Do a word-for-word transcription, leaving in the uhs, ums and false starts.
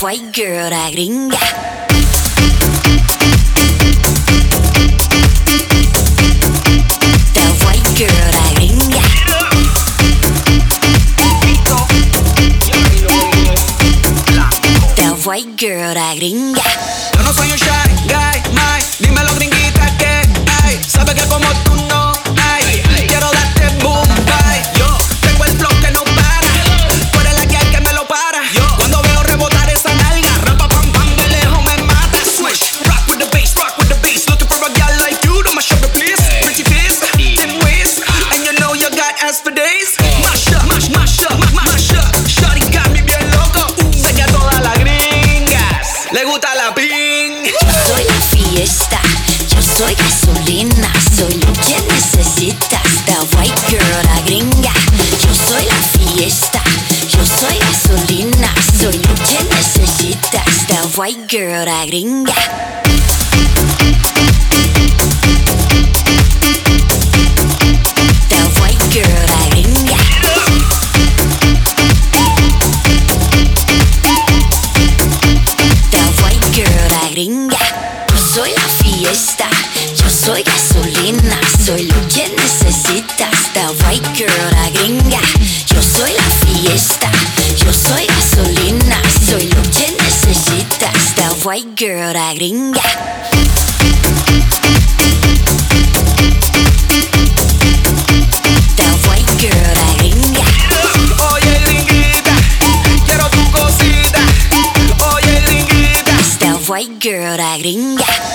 white girl, la gringa. The white girl, la gringa. The white girl, la gringa. Yo no soy un shy guy, my. Dímelo, gringuita, que hay. Sabe que como tú no hay. Quiero darte boom, bye. Yo tengo el flow que no para. Tú eres la que hay que me lo para. Yo cuando veo rebotar esa nalga, rapa pam pam, de lejos me mata. Swish, rock with the bass, rock with the bass. Looking for a gal like you to my shoulder, please. Pretty face and waist, and you know you got ass for days. Mash up, mash, mash up, mash, mash up. Shawty got me bien loco. Sé que a todas las gringas le gusta la ping. Soy la fiesta, yo soy gasolina, soy lo que necesitas. The white girl, la gringa. Yo soy la fiesta, yo soy gasolina, soy lo que necesitas. The white girl, la gringa. The white girl, la gringa. The white girl, la gringa. Yo soy la fiesta, yo soy gasolina, soy lo que necesitas. The white girl, la gringa. Yo soy la fiesta, yo soy gasolina, soy lo que necesitas. The white girl, la gringa. The white girl, la gringa. Oye, gringuita, quiero tu cosita. Oye, gringuita. The white girl, la gringa.